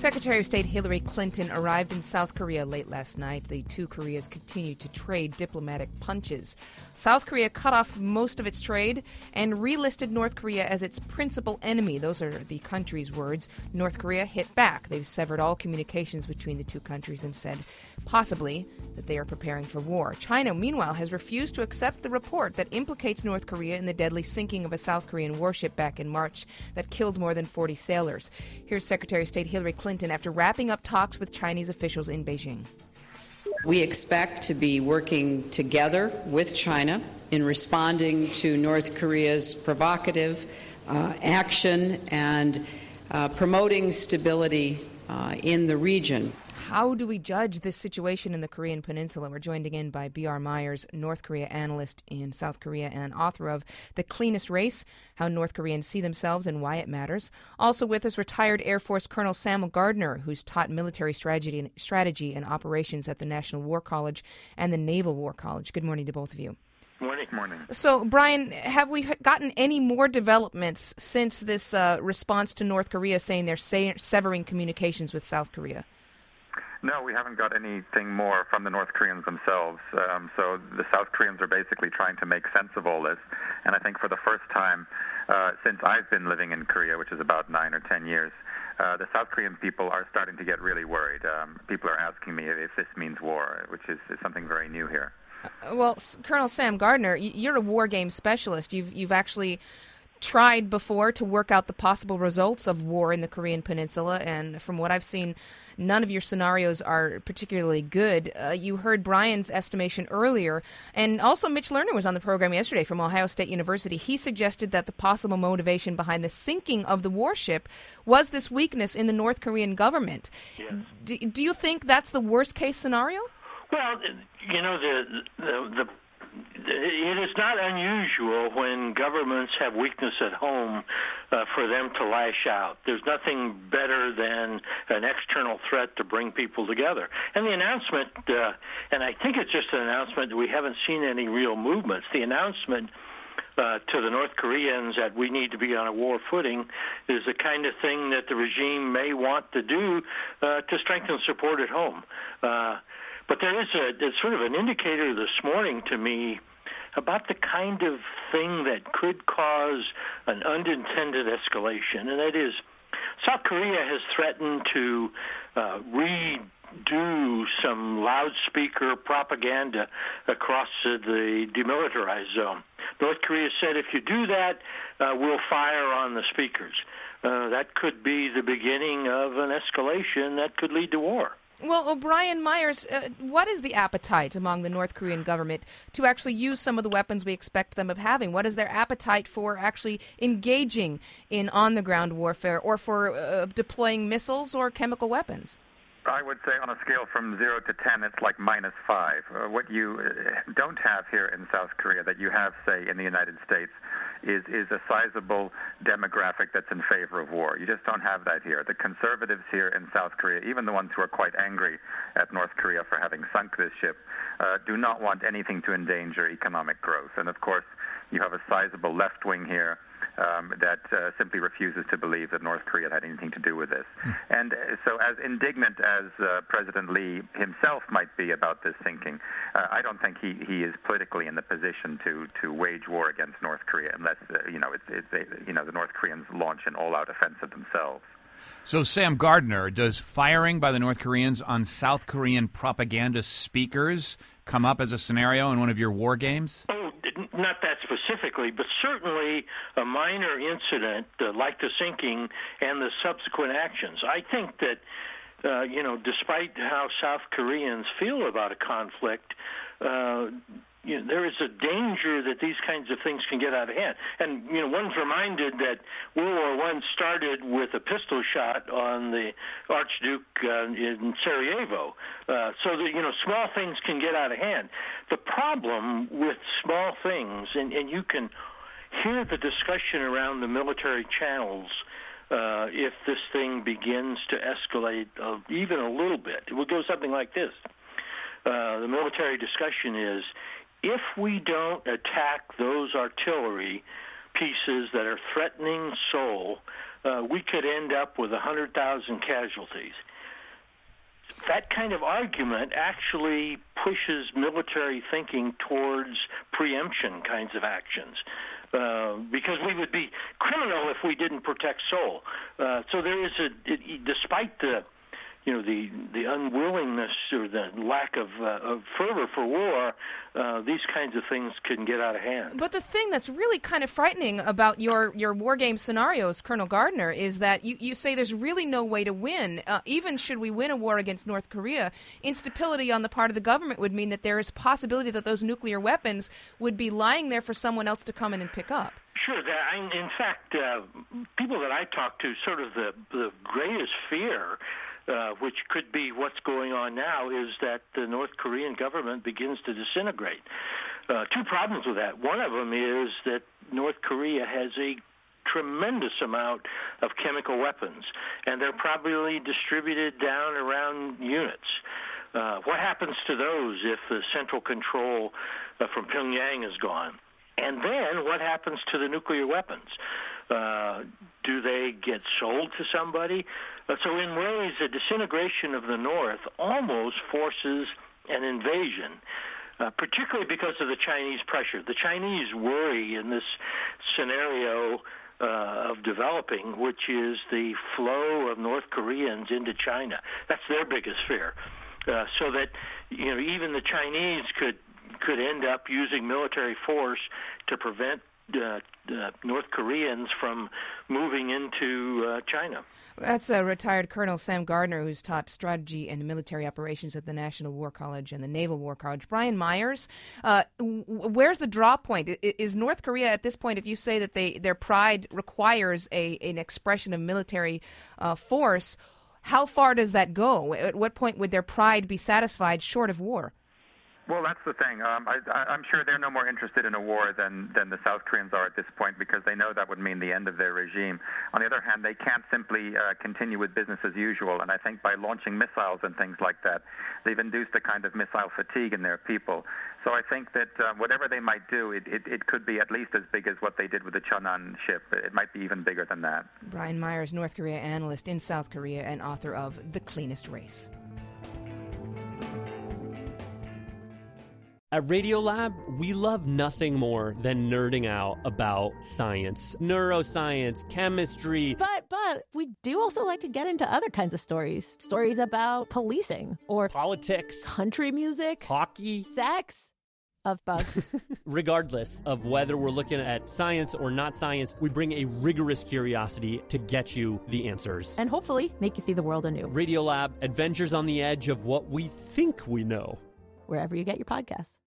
Secretary of State Hillary Clinton arrived in South Korea late last night. The two Koreas continue to trade diplomatic punches. South Korea cut off most of its trade and relisted North Korea as its principal enemy. Those are the country's words. North Korea hit back. They've severed all communications between the two countries and said, possibly, that they are preparing for war. China, meanwhile, has refused to accept the report that implicates North Korea in the deadly sinking of a South Korean warship back in March that killed more than 40 sailors. Here's Secretary of State Hillary Clinton after wrapping up talks with Chinese officials in Beijing. We expect to be working together with China in responding to North Korea's provocative action and promoting stability in the region. How do we judge this situation in the Korean Peninsula? We're joined again by B.R. Myers, North Korea analyst in South Korea and author of The Cleanest Race, How North Koreans See Themselves and Why It Matters. Also with us, retired Air Force Colonel Sam Gardner, who's taught military strategy and operations at the National War College and the Naval War College. Good morning to both of you. Morning. So, Brian, have we gotten any more developments since this response to North Korea saying they're severing communications with South Korea? No, we haven't got anything more from the North Koreans themselves. So the South Koreans are basically trying to make sense of all this. And I think for the first time since I've been living in Korea, which is about 9 or 10 years, the South Korean people are starting to get really worried. People are asking me if this means war, which is something very new here. Well, Colonel Sam Gardner, you're a war game specialist. You've actually tried before to work out the possible results of war in the Korean Peninsula, and from what I've seen, none of your scenarios are particularly good. You heard Brian's estimation earlier, and also Mitch Lerner was on the program yesterday from Ohio State University. He suggested that the possible motivation behind the sinking of the warship was this weakness in the North Korean government. Yes. Do you think that's the worst-case scenario? Well, you know, it is not unusual when governments have weakness at home for them to lash out. There's nothing better than an external threat to bring people together. And the announcement, and I think it's just an announcement that we haven't seen any real movements, the announcement to the North Koreans that we need to be on a war footing is the kind of thing that the regime may want to do to strengthen support at home. But there is there's sort of an indicator this morning to me about the kind of thing that could cause an unintended escalation, and that is South Korea has threatened to redo some loudspeaker propaganda across the demilitarized zone. North Korea said if you do that, we'll fire on the speakers. That could be the beginning of an escalation that could lead to war. Well, O'Brien Myers, what is the appetite among the North Korean government to actually use some of the weapons we expect them of having? What is their appetite for actually engaging in on-the-ground warfare or for deploying missiles or chemical weapons? I would say on a scale from 0 to 10, it's like -5. What you don't have here in South Korea that you have, say, in the United States is a sizable demographic that's in favor of war. You just don't have that here. The conservatives here in South Korea, even the ones who are quite angry at North Korea for having sunk this ship, do not want anything to endanger economic growth. And, of course, you have a sizable left wing here that simply refuses to believe that North Korea had anything to do with this. And so as indignant as President Lee himself might be about this sinking, I don't think he is politically in the position to wage war against North Korea unless, the North Koreans launch an all-out offensive themselves. So, Sam Gardner, does firing by the North Koreans on South Korean propaganda speakers come up as a scenario in one of your war games? Oh, not that specifically, but certainly a minor incident like the sinking and the subsequent actions. I think that, despite how South Koreans feel about a conflict, there is a danger that these kinds of things can get out of hand. And, one's reminded that World War I started with a pistol shot on the Archduke in Sarajevo. So that, small things can get out of hand. The problem with small things, and you can hear the discussion around the military channels if this thing begins to escalate even a little bit. It will go something like this. The military discussion is, if we don't attack those artillery, pieces that are threatening Seoul, we could end up with 100,000 casualties. That kind of argument actually pushes military thinking towards preemption kinds of actions, because we would be criminal if we didn't protect Seoul. So there is despite the unwillingness or the lack of fervor for war, these kinds of things can get out of hand. But the thing that's really kind of frightening about your war game scenarios, Colonel Gardner, is that you say there's really no way to win. Even should we win a war against North Korea, instability on the part of the government would mean that there is a possibility that those nuclear weapons would be lying there for someone else to come in and pick up. Sure. In fact, people that I talk to, sort of the greatest fear, which could be what's going on now, is that the North Korean government begins to disintegrate. Two problems with that. One of them is that North Korea has a tremendous amount of chemical weapons, and they're probably distributed down around units. What happens to those if the central control from Pyongyang is gone? And then what happens to the nuclear weapons? Do they get sold to somebody? So in ways, the disintegration of the North almost forces an invasion, particularly because of the Chinese pressure. The Chinese worry in this scenario of developing, which is the flow of North Koreans into China. That's their biggest fear. So that even the Chinese could end up using military force to prevent North Koreans from moving into China. That's retired Colonel Sam Gardner, who's taught strategy and military operations at the National War College and the Naval War College. Brian Myers, where's the draw point? Is North Korea at this point, if you say that their pride requires an expression of military force, how far does that go? At what point would their pride be satisfied short of war? Well, that's the thing. I'm sure they're no more interested in a war than the South Koreans are at this point, because they know that would mean the end of their regime. On the other hand, they can't simply continue with business as usual, and I think by launching missiles and things like that, they've induced a kind of missile fatigue in their people. So I think that whatever they might do, it could be at least as big as what they did with the Cheonan ship. It might be even bigger than that. Brian Myers, North Korea analyst in South Korea and author of The Cleanest Race. At Radiolab, we love nothing more than nerding out about science, neuroscience, chemistry. But we do also like to get into other kinds of stories. Stories about policing or politics, country music, hockey, sex, of bugs. Regardless of whether we're looking at science or not science, we bring a rigorous curiosity to get you the answers. And hopefully make you see the world anew. Radiolab, adventures on the edge of what we think we know. Wherever you get your podcasts.